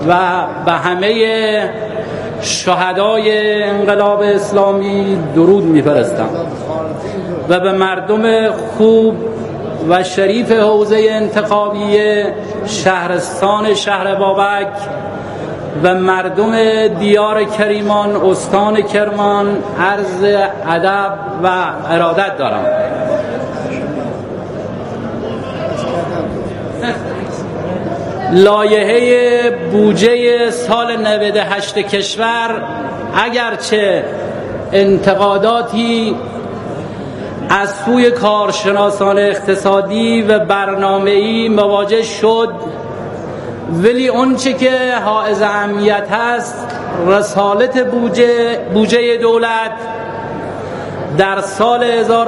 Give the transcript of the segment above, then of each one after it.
و به همه شهدای انقلاب اسلامی درود می‌فرستم و به مردم خوب و شریف حوزه انتخابی شهرستان شهر بابک و مردم دیار کریمان استان کرمان عرض ادب و ارادت دارم. لایحه بودجه سال 98 کشور اگرچه انتقاداتی از سوی کارشناسان اقتصادی و برنامه‌ای مواجه شد، ولی اونچه که حائز اهمیت هست رسالت بودجه دولت در سال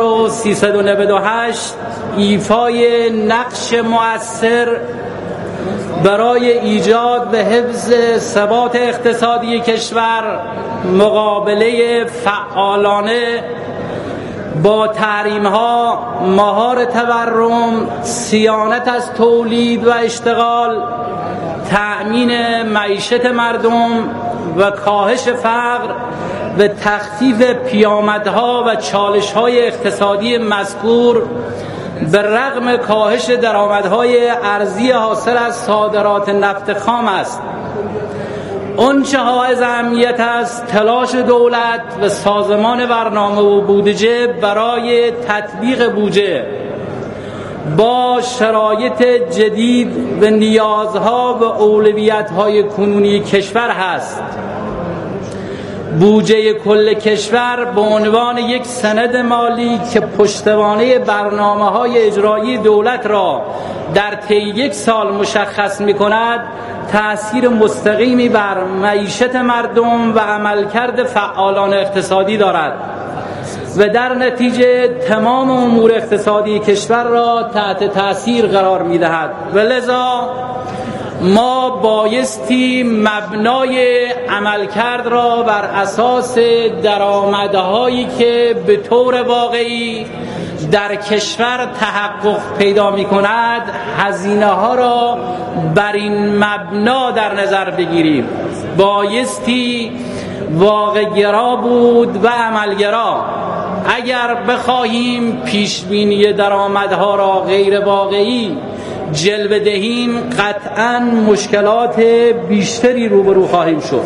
1398 ایفای نقش مؤثر برای ایجاد و حفظ ثبات اقتصادی کشور، مقابله فعالانه با تحریم‌ها، مهار تورم، صیانت از تولید و اشتغال، تأمین معیشت مردم و کاهش فقر و تخفیف پیامدها و چالش‌های اقتصادی مذکور به رغم کاهش درآمدهای ارزی حاصل از صادرات نفت خام است. آنچه حائز اهمیت است تلاش دولت و سازمان برنامه و بودجه برای تطبیق بودجه با شرایط جدید و نیازها و اولویت‌های کنونی کشور است. بودجه کل کشور به عنوان یک سند مالی که پشتوانه برنامه‌های اجرایی دولت را در طی یک سال مشخص می‌کند، تأثیر مستقیمی بر معیشت مردم و عملکرد فعالان اقتصادی دارد و در نتیجه تمام امور اقتصادی کشور را تحت تأثیر قرار می‌دهد و لذا ما بایستی مبنای عملکرد را بر اساس درآمدهایی که به طور واقعی در کشور تحقق پیدا می کند هزینه ها را بر این مبنا در نظر بگیریم. بایستی واقع‌گرا بود و عملگرا. اگر بخواهیم پیشبینی درآمدها را غیر واقعی جلوه دهیم قطعاً مشکلات بیشتری روبرو خواهیم شد.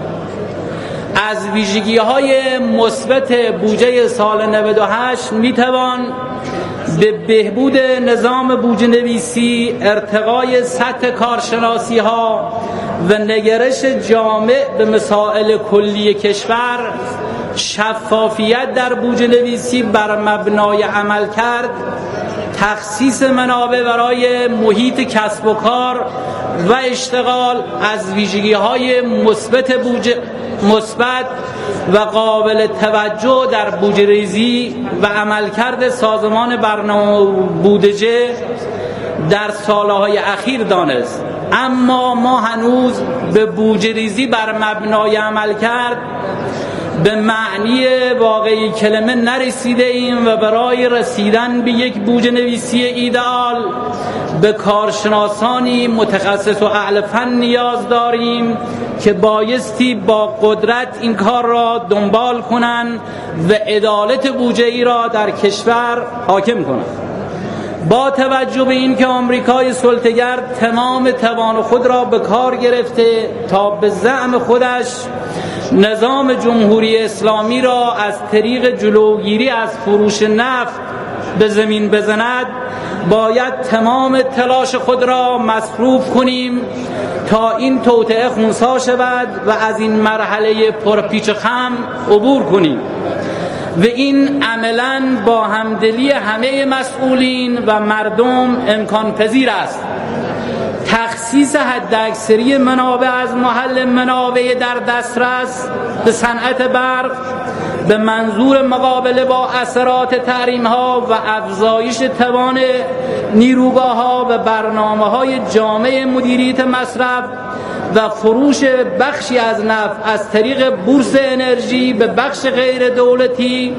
از ویژگی‌های مثبت بودجه سال 98 میتوان به بهبود نظام بودجه نویسی، ارتقای سطح کارشناسی ها و نگرش جامع به مسائل کلی کشور، شفافیت در بودجه نویسی بر مبنای عمل کرد، تخصیص منابع برای محیط کسب و کار و اشتغال از ویژگی‌های مثبت و قابل توجه در بودجه ریزی و عملکرد سازمان برنامه بودجه در سالهای اخیر دانست. اما ما هنوز به بودجه ریزی بر مبنای عملکرد به معنی واقعی کلمه نرسیده ایم و برای رسیدن به یک بودجه نویسی ایدئال به کارشناسانی متخصص و اهل فن نیاز داریم که بایستی با قدرت این کار را دنبال کنند و عدالت بودجه‌ای را در کشور حاکم کنند. با توجه به این که آمریکای سلطه‌گر تمام توان خود را به کار گرفته تا به زعم خودش نظام جمهوری اسلامی را از طریق جلوگیری از فروش نفت به زمین بزند، باید تمام تلاش خود را مصروف کنیم تا این توطئه خنثی شود و از این مرحله پرپیچ و خم عبور کنیم و این عملاً با همدلی همه مسئولین و مردم امکان پذیر است. تخصیص حداکثری منابع از محل منابع در دسترس به صنعت برق به منظور مقابله با اثرات تحریم‌ها و افزایش توان نیروگاه‌ها و برنامه‌های جامع مدیریت مصرف و فروش بخشی از نفت از طریق بورس انرژی به بخش غیر دولتی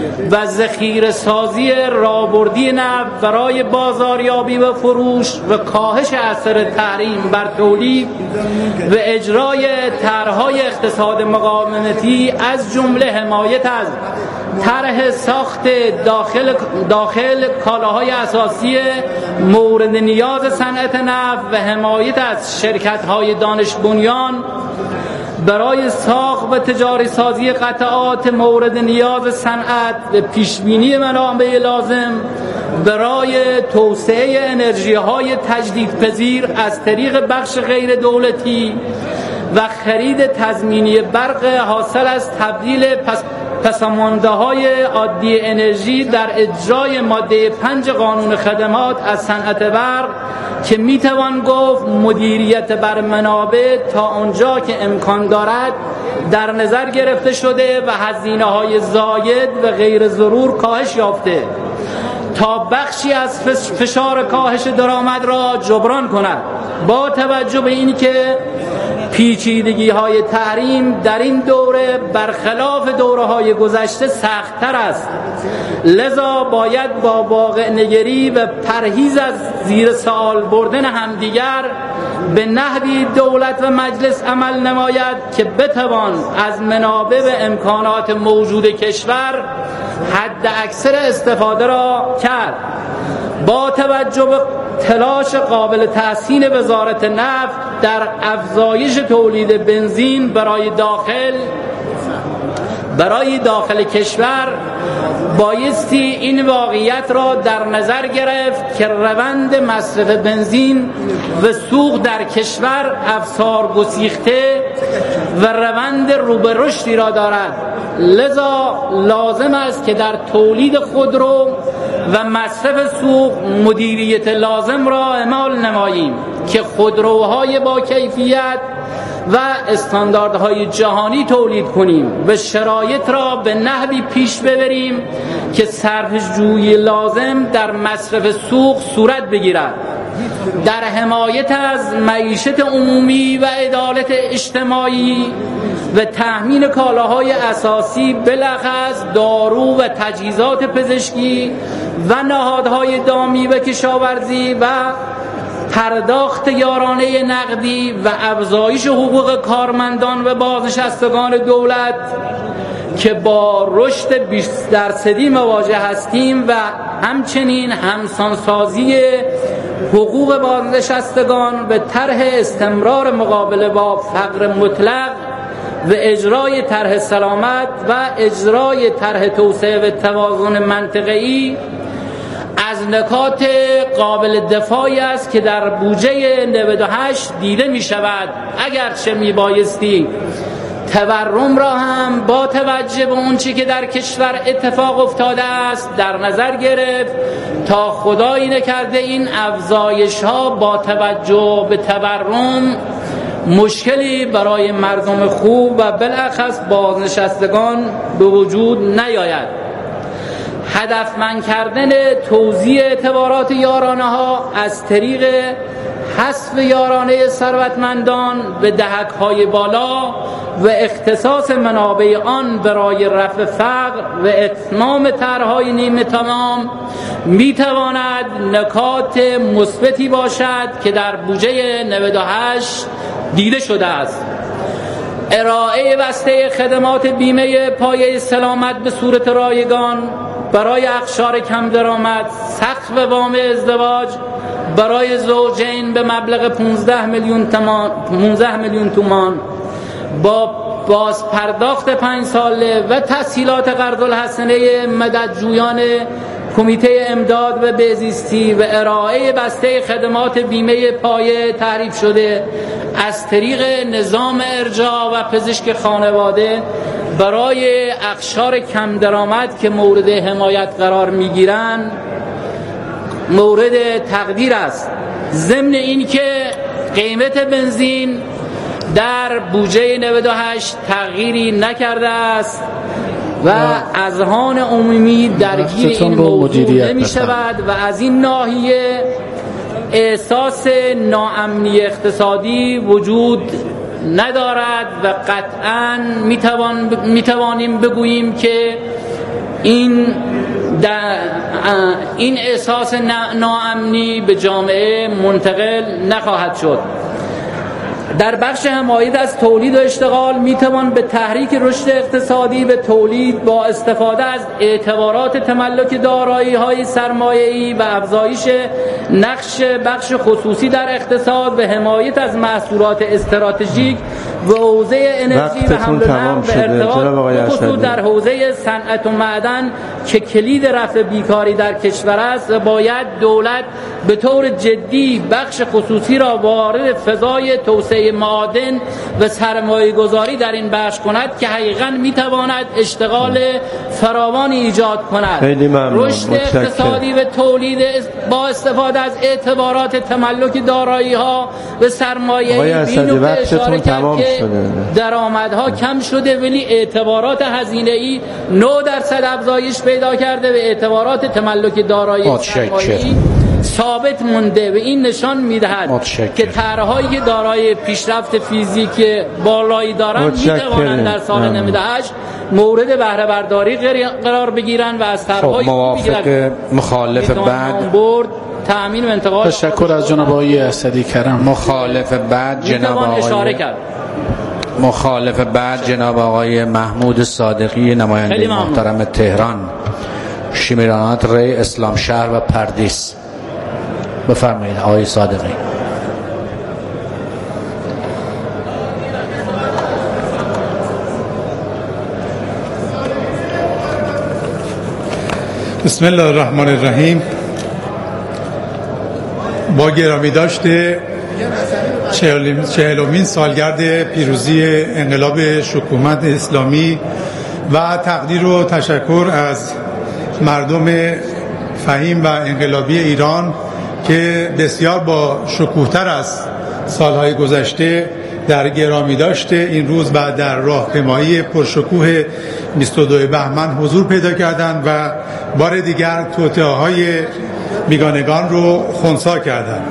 و ذخیره سازی راهبردی نفت برای بازاریابی و فروش و کاهش اثر تحریم بر تولید و اجرای طرح‌های اقتصاد مقاومتی از جمله حمایت از طرح ساخت داخل کالاهای اساسی مورد نیاز صنعت نفت و حمایت از شرکت‌های دانش بنیان برای ساخت و تجاری سازی قطعات مورد نیاز صنعت و پیشبینی منابع لازم برای توسعه انرژی‌های تجدیدپذیر از طریق بخش غیر دولتی و خرید تضمینی برق حاصل از تبدیل پسمانده‌های عادی انرژی در اجرای ماده 5 قانون خدمات از صنعت برق که میتوان گفت مدیریت بر منابع تا آنجا که امکان دارد در نظر گرفته شده و هزینه‌های زاید و غیر ضرور کاهش یافته تا بخشی از فشار کاهش درآمد را جبران کند. با توجه به اینکه پیچیدگی‌های تحریم در این دوره برخلاف دوره‌های گذشته سخت‌تر است، لذا باید با واقع نگری و پرهیز از زیر سوال بردن همدیگر به نحوی دولت و مجلس عمل نماید که بتوان از منابع و امکانات موجود کشور حد اکثر استفاده را کرد. با توجه به تلاش قابل تحسین وزارت نفت در افزایش تولید بنزین برای داخل کشور بایستی این واقعیت را در نظر گرفت که روند مصرف بنزین و سوق در کشور افسار گسیخته و روند رو به رشدی را دارد، لذا لازم است که در تولید خودرو و مصرف سوق مدیریت لازم را اعمال نماییم که خودروهای با کیفیت و استانداردهای جهانی تولید کنیم و شرایط را به نحوی پیش ببریم که صرفه‌جویی لازم در مصرف سوق صورت بگیرد. در حمایت از معیشت عمومی و عدالت اجتماعی و تأمین کالاهای اساسی بلخص دارو و تجهیزات پزشکی و نهادهای دامی و کشاورزی و پرداخت یارانه نقدی و افزایش حقوق کارمندان و بازنشستگان دولت که با رشد 20% مواجه هستیم و همچنین همسانسازی حقوق بازنشستگان به طرح استمرار مقابله با فقر مطلق و اجرای طرح سلامت و اجرای طرح توسعه و توازن منطقه‌ای از نکات قابل دفاعی است که در بودجه 98 دیده می شود. اگرچه می بایستی تورم را هم با توجه به اون چی که در کشور اتفاق افتاده است در نظر گرفت تا خدایی نکرده این افزایش ها با توجه به تورم مشکلی برای مردم خوب و بالاخص بازنشستگان به وجود نیاید. هدفمند کردن توزیع اعتبارات یارانه ها از طریق حذف یارانه ثروتمندان به دهک‌های بالا و اختصاص منابع آن برای رفع فقر و اتمام طرح‌های نیمه تمام می‌تواند نکات مثبتی باشد که در بودجه 98 دیده شده است. ارائه بسته خدمات بیمه پایه سلامت به صورت رایگان برای اقشار کم درآمد، سقف وام ازدواج برای زوجین به مبلغ 15 میلیون تومان با باز پرداخت 5 ساله و تسهیلات قرض الحسنه مددجویان کمیته امداد و بهزیستی و ارائه بسته خدمات بیمه پایه تعریف شده از طریق نظام ارجاع و پزشک خانواده برای اقشار کم درآمد که مورد حمایت قرار میگیرند مورد تقدیر است. ضمن این که قیمت بنزین در بودجه 98 تغییری نکرده است و اذهان عمومی درگیر این موضوع نمی شود و از این ناحیه احساس ناامنی اقتصادی وجود ندارد و قطعاً می توانیم بگوییم که این احساس ناامنی به جامعه منتقل نخواهد شد. در بخش حمایت از تولید و اشتغال میتوان به تحریک رشد اقتصادی به تولید با استفاده از اعتبارات تملک دارایی‌های سرمایه‌ای و افزایش نقش بخش خصوصی در اقتصاد و حمایت از محصولات استراتژیک و حوزه انرژی و حمل و نقل به ارتباط خصوص در حوزه صنعت و معدن که کلید رفع بیکاری در کشور است، باید دولت به طور جدی بخش خصوصی را وارد فضای توسعه معادن و سرمایه گذاری در این بخش کند که حقیقاً میتواند اشتغال فراوانی ایجاد کند. رشد اقتصادی و تولید با استفاده از اعتبارات تملک دارایی ها و سرمایه بینو اشاره کرد که درآمدها کم شده ولی اعتبارات هزینه‌ای 9% افزایش پیدا کرده و اعتبارات تملک دارایی سرمایه‌ای ثابت مونده و این نشان میدهد که طرح‌هایی که دارای پیشرفت فیزیک بالایی دارند میتوانند در سال 98 مورد بهره برداری قرار بگیرند و از طرح‌های موافق مخالف بعد تأمین و انتقال. تشکر از جناب آقای اسدی کرم. مخالف بعد جناب آقای مخالف بعد جناب آقای محمود صادقی نماینده محترم تهران شمیرانات ری اسلام شهر و پردیس. بفرمایید آقای صادقی. بسم الله الرحمن الرحیم. با گرامی داشته 40مین سالگرد پیروزی انقلاب شکومت اسلامی و تقدیر و تشکر از مردم فهیم و انقلابی ایران که بسیار با شکوه‌تر از سالهای گذشته در گرامی داشته این روز و در راهپیمایی پرشکوه 22 بهمن حضور پیدا کردند و بار دیگر توطئه‌های بیگانگان رو خنثی کردند.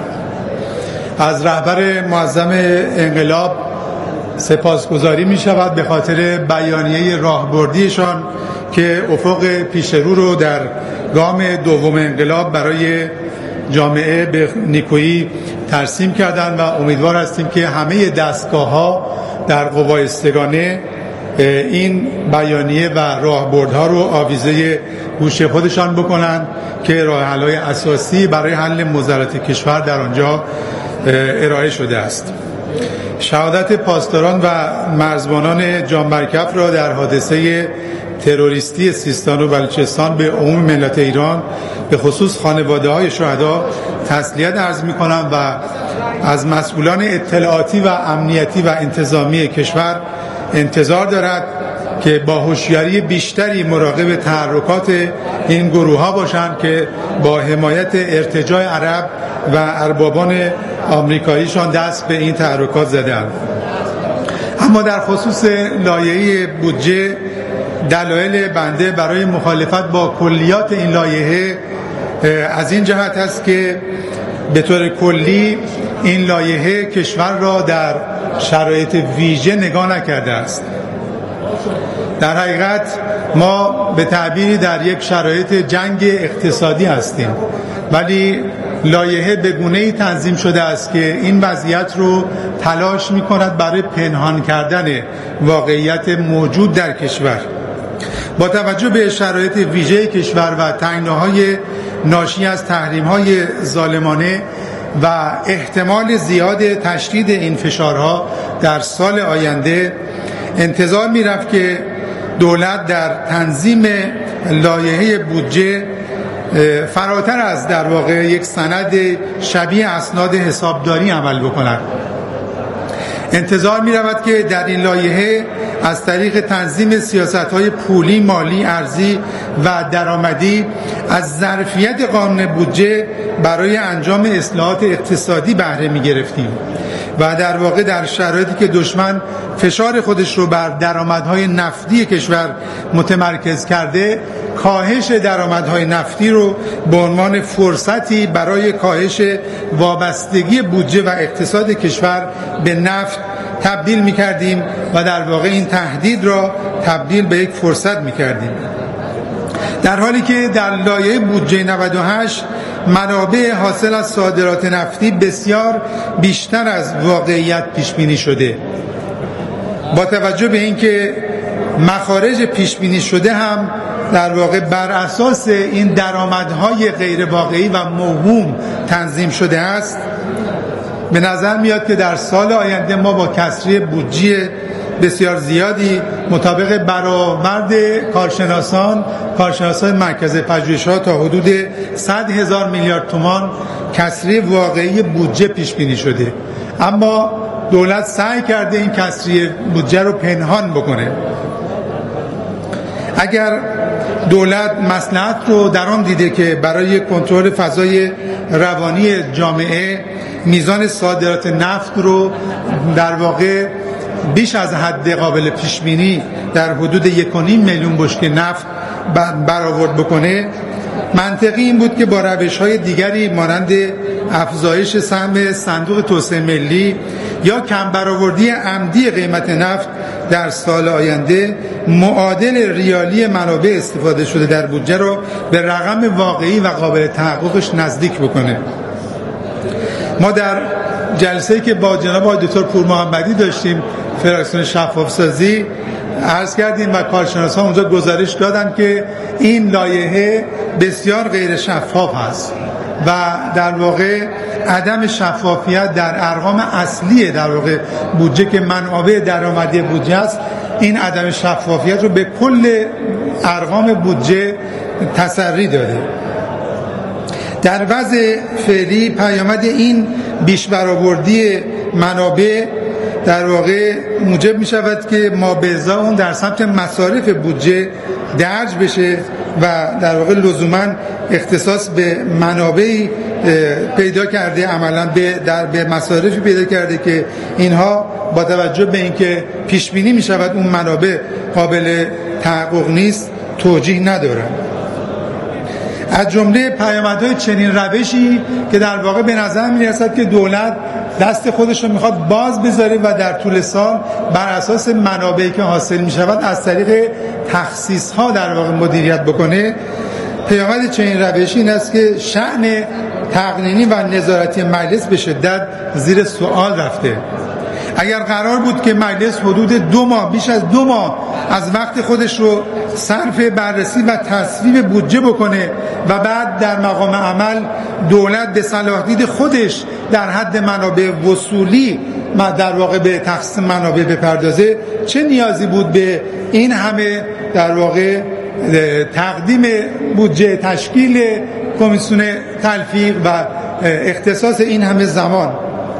از رهبر معظم انقلاب سپاسگزاری می شود به خاطر بیانیه راهبردیشان که افق پیش رو در گام دوم انقلاب برای جامعه به نیکویی ترسیم کردند و امیدوار هستیم که همه دستگاه‌ها در قوای استگانه این بیانیه و راهبردها رو آویزه گوش خودشان بکنند که راه حل‌های اساسی برای حل معضلات کشور در آنجا ارائه شده است. شهادت پاسداران و مرزبانان جانبرکف را در حادثه تروریستی سیستان و بلوچستان به عموم ملت ایران به خصوص خانواده‌های شهدا تسلیت عرض می‌کنم و از مسئولان اطلاعاتی و امنیتی و انتظامی کشور انتظار دارد که با هوشیاری بیشتری مراقب تحرکات این گروه‌ها باشند که با حمایت ارتجاع عرب و اربابان آمریکاییشان دست به این تحرکات زدند. اما در خصوص لایحه بودجه دلایل بنده برای مخالفت با کلیات این لایحه از این جهت است که به طور کلی این لایحه کشور را در شرایط ویژه نگاه نکرده است. در حقیقت ما به تعبیری در یک شرایط جنگ اقتصادی هستیم، ولی لایحه به گونه‌ای تنظیم شده است که این وضعیت رو تلاش می‌کند برای پنهان کردن واقعیت موجود در کشور. با توجه به شرایط ویژه کشور و تنگناهای ناشی از تحریم‌های ظالمانه و احتمال زیاد تشدید این فشارها در سال آینده، انتظار می‌رفت که دولت در تنظیم لایحه بودجه فراتر از در واقع یک سند شبیه اسناد حسابداری عمل بکند. انتظار می رود که در این لایحه از طریق تنظیم سیاست‌های پولی، مالی، ارزی و درآمدی از ظرفیت قانون بودجه برای انجام اصلاحات اقتصادی بهره می گرفتیم و در واقع در شرایطی که دشمن فشار خودش رو بر درآمدهای نفتی کشور متمرکز کرده، کاهش درآمدهای نفتی رو به عنوان فرصتی برای کاهش وابستگی بودجه و اقتصاد کشور به نفت تبدیل می‌کردیم و در واقع این تهدید را تبدیل به یک فرصت می‌کردیم. در حالی که در لایحه بودجه 98 منابع حاصل از صادرات نفتی بسیار بیشتر از واقعیت پیش بینی شده. با توجه به اینکه مخارج پیش بینی شده هم در واقع بر اساس این درآمدهای غیر واقعی و موهوم تنظیم شده است، به نظر میاد که در سال آینده ما با کسری بودجه بسیار زیادی مطابق برآورد کارشناسان مرکز پژوهش‌ها تا حدود 100,000 میلیارد تومان کسری واقعی بودجه پیش بینی شده. اما دولت سعی کرده این کسری بودجه رو پنهان بکنه. اگر دولت مصلحت رو در آن دیده که برای کنترل فضای روانی جامعه میزان صادرات نفت رو در واقع بیش از حد قابل پیش بینی در حدود 1.5 میلیون بشکه نفت برآورد بکنه، منطقی این بود که با روش‌های دیگری مانند افزایش سهم صندوق توسعه ملی یا کم برآوردی عمدی قیمت نفت در سال آینده معادل ریالی منابع استفاده شده در بودجه رو به رقم واقعی و قابل تحققش نزدیک بکنه. ما در جلسه‌ای که با جناب آقای دکتر پور محمدی داشتیم، فراکسیون شفاف سازی، عرض کردیم و کارشناسان اونجا گزارش دادن که این لایحه بسیار غیر شفاف هست و در واقع عدم شفافیت در ارقام اصلی در واقع بودجه که منابع درآمدی بودجه است، این عدم شفافیت رو به کل ارقام بودجه تسری داده. در وضع فعلی پیامد این بیش برآوردی منابع در واقع موجب می شود که ما به ازای اون در سمت مصارف بودجه درج بشه و در واقع لزوما اختصاص به منابعی پیدا کرده، عملا به مصارفی پیدا کرده که اینها با توجه به اینکه پیش بینی می شود اون منابع قابل تحقق نیست توجیه ندارند. از جمله پیامدهای چنین روشی که در واقع به نظر می رسد که دولت دست خودش رو میخواد باز بذاره و در طول سال بر اساس منابعی که حاصل می شود از طریق تخصیص ها در واقع مدیریت بکنه. پیامد چنین روشی این است که شأن تقنینی و نظارتی مجلس به شدت زیر سوال رفته. اگر قرار بود که مجلس حدود 2 ماه، بیش از 2 ماه از وقت خودش رو صرف بررسی و تصویب بودجه بکنه و بعد در مقام عمل دولت به صلاح دید خودش در حد منابع وصولی در واقع به تخصیص منابع بپردازه، چه نیازی بود به این همه در واقع تقدیم بودجه، تشکیل کمیسیون تلفیق و اختصاص این همه زمان؟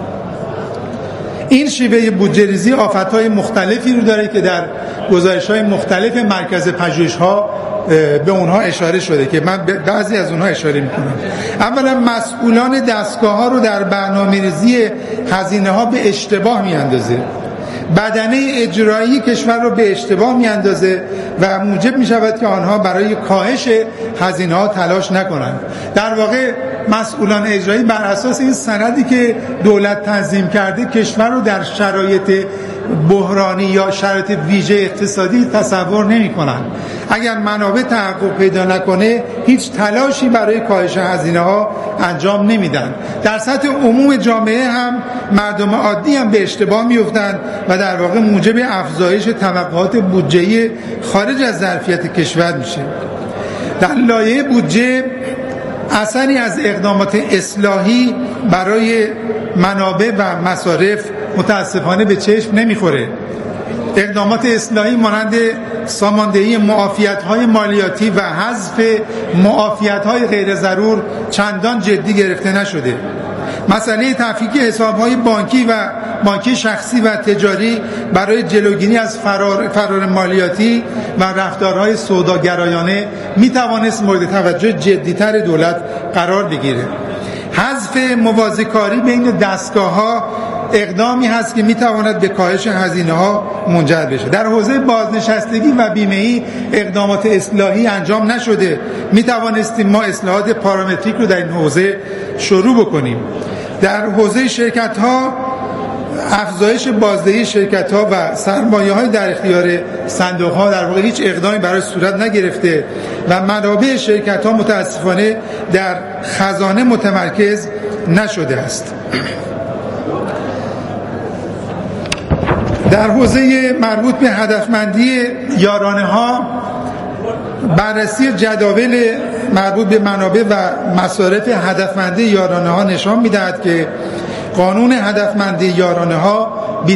این شیوه بودجه ریزی آفت‌های مختلفی رو داره که در گزارش‌های مختلف مرکز پژوهش‌ها به اونها اشاره شده که من به بعضی از اونها اشاره می‌کنم. اولا مسئولان دستگاه‌ها رو در برنامه‌ریزی هزینه‌ها به اشتباه می‌اندازه. بدنه اجرایی کشور رو به اشتباه می‌اندازه و موجب می‌شود که آنها برای کاهش هزینه‌ها تلاش نکنند. در واقع مسئولان اجرایی بر اساس این سندی که دولت تنظیم کرده کشور رو در شرایط بحرانی یا شرایط ویژه اقتصادی تصور نمی‌کنند. اگر منابع تحقق پیدا نکنه هیچ تلاشی برای کاهش هزینه‌ها انجام نمیدن. در سطح عموم جامعه هم مردم عادی هم به اشتباه می‌افتند و در واقع موجب افزایش توقعات بودجه‌ای خارج از ظرفیت کشور میشه. در لایحه بودجه اثری از اقدامات اصلاحی برای منابع و مصارف متاسفانه به چشم نمیخوره. اقدامات اصلاحی مانند ساماندهی معافیت‌های مالیاتی و حذف معافیت‌های غیر ضرور چندان جدی گرفته نشده. مسئله تفکیک حساب‌های بانکی شخصی و تجاری برای جلوگیری از فرار مالیاتی و رفتارهای سوداگرایانه میتوانست مورد توجه جدی‌تر دولت قرار بگیره. حذف موازیکاری بین دستگاه‌ها اقدامی هست که میتواند به کاهش هزینه‌ها منجر بشه. در حوزه بازنشستگی و بیمه‌ای اقدامات اصلاحی انجام نشده. میتوانستیم ما اصلاحات پارامتریک رو در این حوزه شروع بکنیم. در حوزه شرکت‌ها افزایش بازدهی شرکت‌ها و سرمایه‌های در اختیار صندوق‌ها در واقع هیچ اقدامی برای صورت نگرفته و منابع شرکت‌ها متاسفانه در خزانه متمرکز نشده است. در حوزه مربوط به هدفمندی یارانه‌ها، بررسی جداول مربوط به منابع و مصارف هدفمندی یارانه‌ها نشان می‌دهد که قانون هدفمندی یارانه‌ها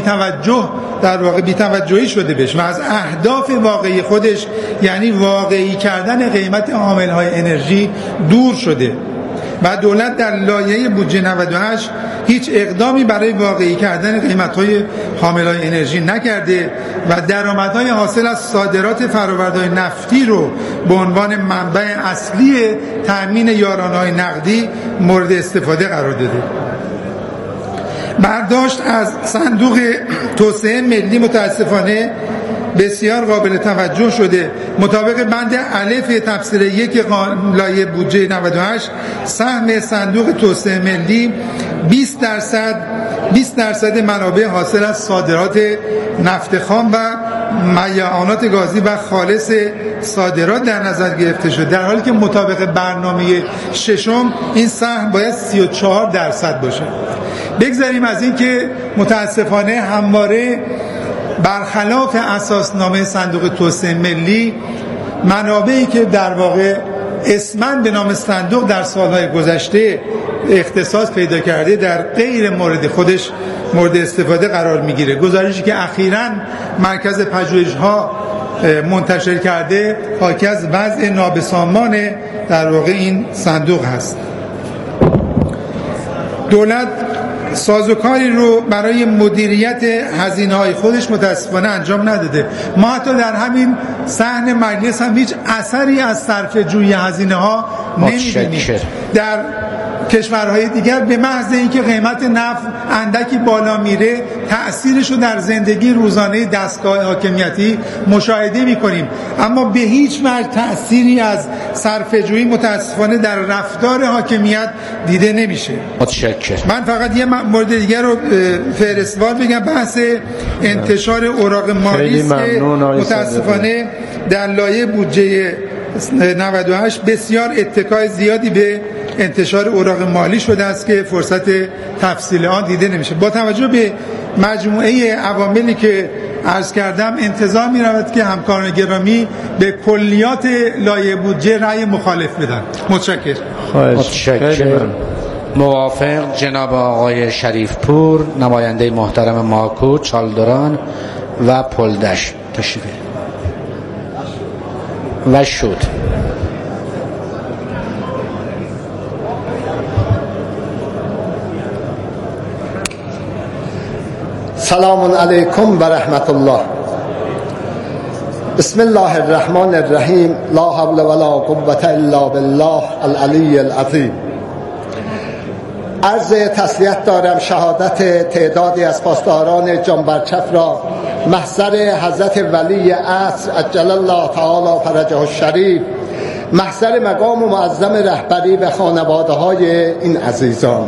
بی‌توجهی شده بهش و از اهداف واقعی خودش، یعنی واقعی کردن قیمت حامل‌های انرژی، دور شده و دولت در لایحه بودجه 98 هیچ اقدامی برای واقعی کردن قیمت‌های حامل‌های انرژی نکرده و درآمدهای حاصل از صادرات فرآورده‌های نفتی رو به عنوان منبع اصلی تأمین یارانه‌های نقدی مورد استفاده قرار داده. برداشت از صندوق توسعه ملی متاسفانه بسیار قابل توجه شده. مطابق بند الف تفسیر 1 لایحه بودجه 98 سهم صندوق توسعه ملی 20% منابع حاصل از صادرات نفت خام و معدنیات گازی و خالص صادرات در نظر گرفته شده، در حالی که مطابق برنامه ششم این سهم باید 34% باشه. بگذاریم از این که متاسفانه همواره برخلاف اساسنامه صندوق توسعه ملی، منابعی که در واقع اسماً به نام صندوق در سالهای گذشته اختصاص پیدا کرده در غیر مورد خودش مورد استفاده قرار میگیره. گزارشی که اخیراً مرکز پژوهش‌ها منتشر کرده حاکی از وضع نابسامان در واقع این صندوق هست. دولت سازوکاری رو برای مدیریت هزینه‌های خودش متاسفانه انجام نداده. ما حتی در همین صحن مجلس هم هیچ اثری از صرفه‌جویی هزینه‌ها نمی‌بینیم. در کشورهای دیگر به محض اینکه قیمت نفت اندکی بالا میره، تأثیرش رو در زندگی روزانه دستگاه حاکمیتی مشاهده میکنیم، اما به هیچ وجه تأثیری از صرفه‌جویی متاسفانه در رفتار حاکمیت دیده نمیشه. متشکرم. من فقط یه مورد دیگر رو فهرستوار بگم، بحث انتشار اوراق مالی است که متاسفانه در لایحه بودجه 98 بسیار اتکای زیادی به انتشار اوراق مالی شده است که فرصت تفصیل آن دیده نمیشه. با توجه به مجموعه عواملی که عرض کردم، انتظار می رود که همکاران گرامی به کلیات لایحه بودجه رأی مخالف بدن. متشکرم. موافق جناب آقای شریف پور، نماینده محترم ماکو، چالدران و پلدش تشریف و شد. سلام علیکم و رحمت الله. بسم الله الرحمن الرحیم. لا حول ولا قوة الا بالله العلی العظیم. عرض تسلیت دارم شهادت تعدادی از پاسداران جانبرچف را محضر حضرت ولی عصر عجل الله تعالی فرجه الشریف، محضر مقام معظم رهبری و خانواده های این عزیزان.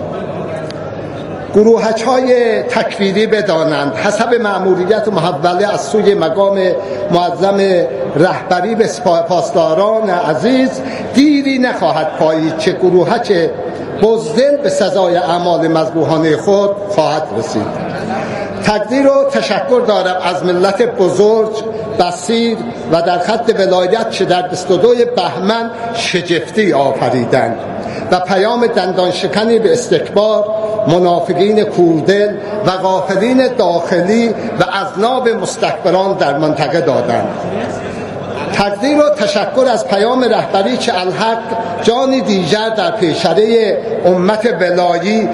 گروهک‌های تکفیری بدانند حسب مأموریت محوله از سوی مقام معظم رهبری به پاسداران عزیز دیری نخواهد پایید که گروهک بزدل به سزای اعمال مذبوحانه خود خواهد رسید. تقدیر و تشکر دارم از ملت بزرگ، بصیر و در خط ولایت که در 22 بهمن شگفتی آفریدند و پیام دندانشکنی به استکبار، منافقین کوردل و غافلین داخلی و اذناب مستکبران در منطقه دادند. تقدیر و تشکر از پیام رهبری که الحق جانی دیگر در پیشره امت ولایی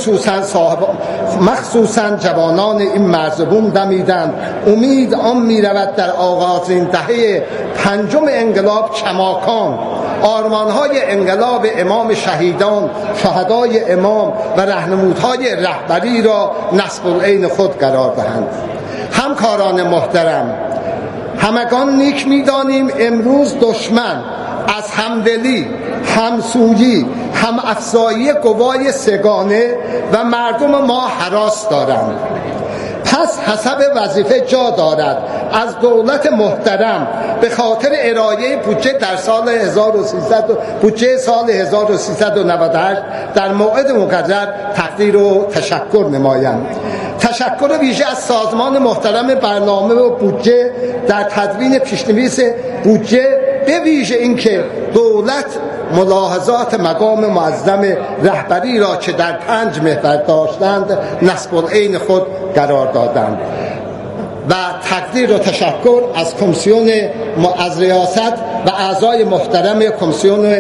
مخصوصاً جوانان این مرزبون دمیدند. امید آن می رود در آغازین دهه پنجم انقلاب کماکان آرمانهای انقلاب امام شهیدان، شهدای امام و راهنمودهای رهبری را نصب العین خود قرار دهند. همکاران محترم، همگان نیک می‌دانیم امروز دشمن از همدلی، همسویی، هم افزایی قوای سگانه و مردم ما هراس دارند. پس حسب وظیفه جا دارد از دولت محترم به خاطر ارائه بودجه در سال 1398 در موعد مقرر تقدیر و تشکر نمایم. تشکر ویژه از سازمان محترم برنامه و بودجه در تدوین پیشنویس بودجه، به ویژه اینکه دولت ملاحظات مقام معظم رهبری را که در 5 محور داشتند نصب العین خود قرار دادند. و تقدیر و تشکر از کمیسیون از ریاست و اعضای محترم کمیسیون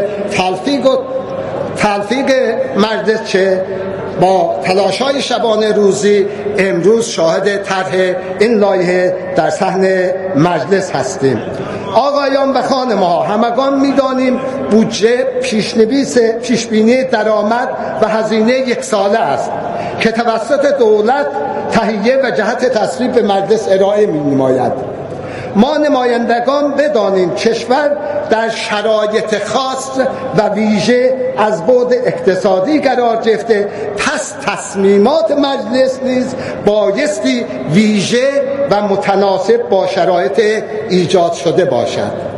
تلفیق مجلس که با تلاش‌های شبانه روزی امروز شاهد طرح این لایحه در صحن مجلس هستیم. آقایان و خانم‌ها، همگان می‌دانیم بودجه پیشبینی درآمد و هزینه 1 ساله است که توسط دولت تهیه و جهت تصویب به مجلس ارائه می‌نماید. ما نمایندگان بدانیم کشور در شرایط خاص و ویژه از بعد اقتصادی قرار گرفته، پس تصمیمات مجلس نیز بایستی ویژه و متناسب با شرایط ایجاد شده باشد.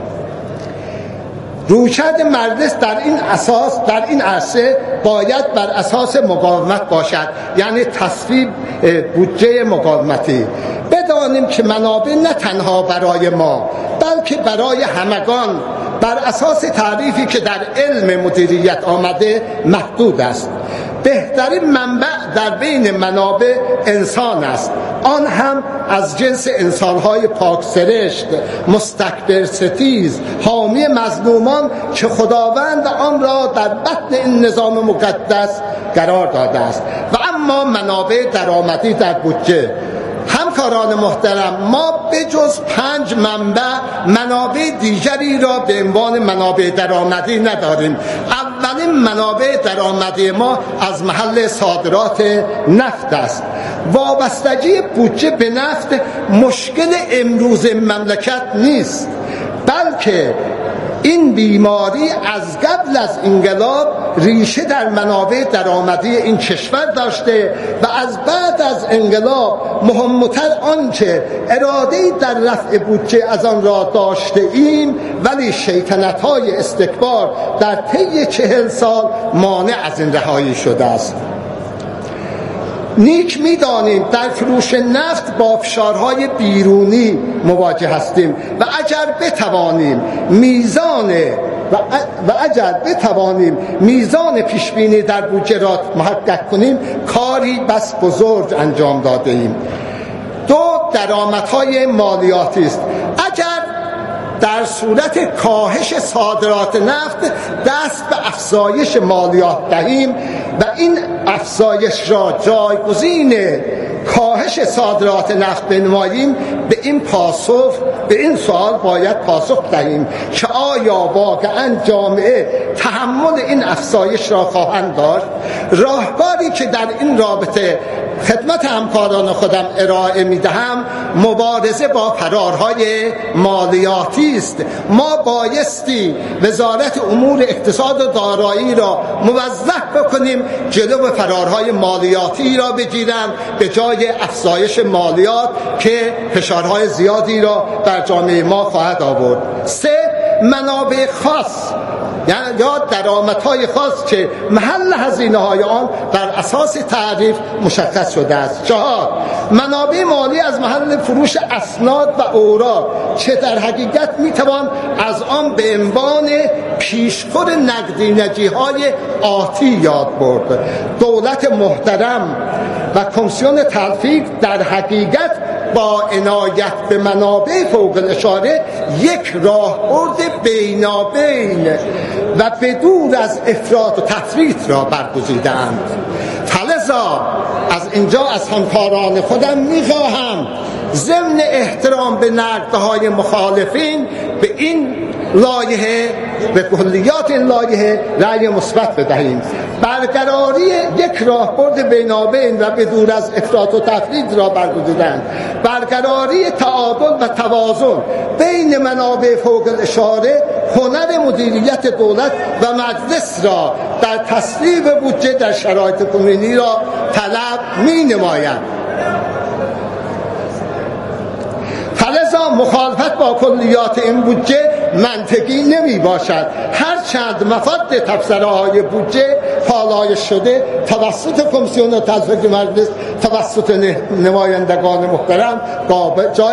رویکرد مجلس در این عرصه باید بر اساس مقاومت باشد، یعنی تصویب بودجه مقاومتی. بدانیم که منابع نه تنها برای ما بلکه برای همگان بر اساس تعریفی که در علم مدیریت آمده محدود است. بهترین منبع در بین منابع انسان است، آن هم از جنس انسان‌های پاکسرشت، مستکبر ستیز، حامی مظلومان که خداوند آن را در بطن این نظام مقدس قرار داده است. و اما منابع درآمدی در بودجه، همکاران محترم، ما به جز 5 منابع دیگری را به عنوان منابع درآمدی نداریم. اولین منابع درآمدی ما از محل صادرات نفت است. وابستگی بودجه به نفت مشکل امروز مملکت نیست، بلکه این بیماری از قبل از انقلاب ریشه در منابع درآمدی این کشور داشته و از بعد از انقلاب مهمتر آنچه اراده‌ای در رفع بودجه از آن را داشته ایم، ولی شیطنت‌های استکبار در طی 40 سال مانع از این رهایی شده است. نیک می‌دانیم در فروش نفت با فشارهای بیرونی مواجه هستیم و اگر بتوانیم میزان پیشبینی در بودجه را محقق کنیم، کاری بس بزرگ انجام داده ایم. 2. درآمدهای مالیاتی است. اگر در صورت کاهش صادرات نفت دست به افزایش مالیات دهیم و این افزایش را جایگزین کاهش صادرات نفت بنماییم، به این سوال باید پاسخ دهیم که آیا واقعا جامعه تحمل این افزایش را خواهند داشت؟ راهکاری که در این رابطه خدمت همکاران خودم ارائه میدهم مبارزه با فرارهای مالیاتی است. ما بایستی وزارت امور اقتصاد و دارایی را موظف بکنیم جلو فرارهای مالیاتی را بگیرند به جای افزایش مالیات که فشارهای زیادی را بر جامعه ما خواهد آورد. 3. منابع خاص یا درآمدهای خاص که محل هزینه‌های آن بر اساس تعریف مشخص شده است. 4. منابع مالی از محل فروش اسناد و اوراق که در حقیقت میتوان از آن به عنوان پیشخور نقدینگی‌های آتی یاد برد. دولت محترم و کمیسیون تلفیق در حقیقت با عنایت به منابع فوق الاشاره یک راهبرد بینابین و بدور از افراط و تفریط را برگزیدند. فلذا از اینجا از همکاران خودم میخواهم ضمن احترام به نقدهای مخالفین به این لایحه، به کلیات این لایحه رأی مثبت بدهیم. برقراری یک راهبرد بینابین و بدور از افراط و تفریط را برگزیدند. برقراری تعادل و توازن بین منابع فوق الاشاره، هنر مدیریت دولت و مجلس را در تصویب بودجه در شرایط کنونی را طلب می نماید. مخالفت با کلیات این بودجه منطقی نمی باشد. هر چند مفاد تبصره های بودجه پالایش شده توسط کمیسیون تصویب مجلس، توسط نمایندگان محترم جای